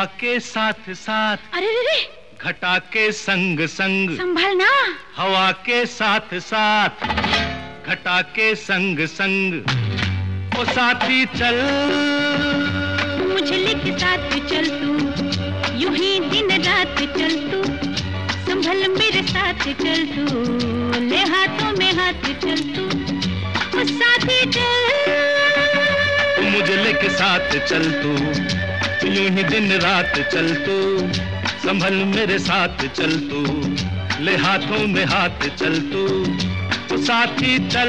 हवा के साथ साथ, अरे रे रे, घटा के संग संग, संभालना। हवा के साथ साथ, घटा के संग संग, ओ साथी चल, मुझे के साथ चल तू, यूं ही दिन रात चल तू, संभल मेरे साथ चल तू, ले हाथों में हाथ चल तू, ओ साथी चल, मुझे लेके साथ चल तू, यूं ही दिन रात चल तू, संभल मेरे साथ चल तू, ले हाथों में हाथ चल तू, तो साथी चल।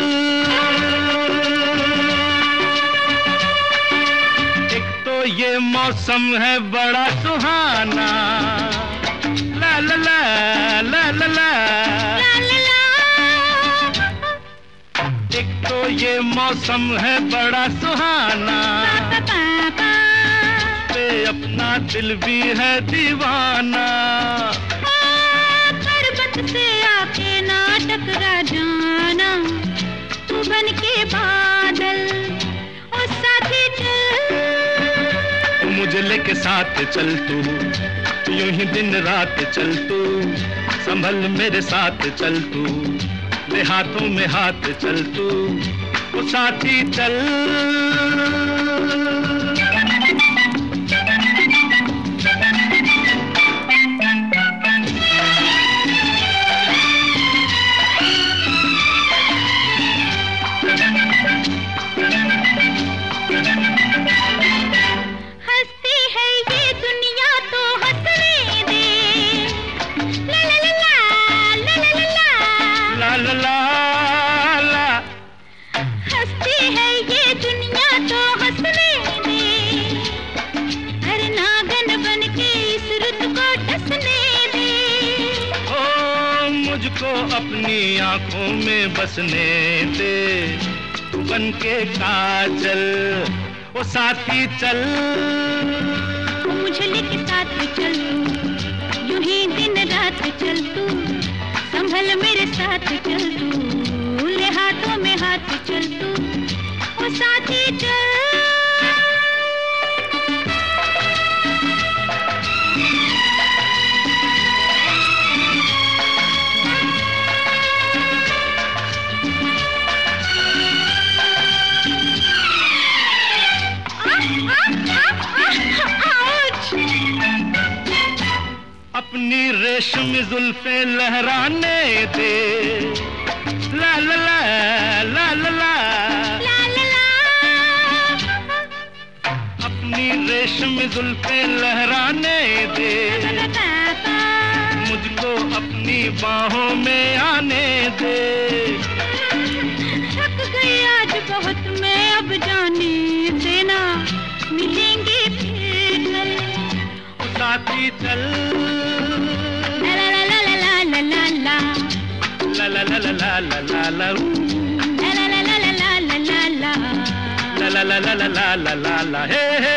एक तो ये मौसम है बड़ा सुहाना, ला ला ला ला ला ला, एक तो ये मौसम है बड़ा सुहाना, अपना दिल भी है दीवाना, पर्वत से आके ना टकरा जाना, तू बन के बादल, ओ साथी चल, मुझे लेके साथ चल तू, यूं ही दिन रात चल तू, संभल मेरे साथ चल तू, ले हाथों में हाथ चल तू, ओ साथी चल। मुझको अपनी आंखों में बसने दे, तू बन के काजल, ओ साथी चल, मुझे लेके साथ चल तू, यूं ही दिन रात चल तू, संभल मेरे साथ चल तू, ले हाथों में हाथ चल तू, ओ साथी चल। अपनी रेशमी जुल्फे लहराने दे, ला ला ला ला ला ला, अपनी रेशमी जुल्फे लहराने दे, मुझको अपनी बाहों में आने दे, थक गई आज बहुत मैं, अब जाने देना, मिलेंगे फिर कल, साथी चल, ला ला ला ला ला ला ला ला, ला ला ला ला ला ला ला ला, ला ला ला ला ला ला ला ला, ला ला ला ला ला ला ला ला, हे हे।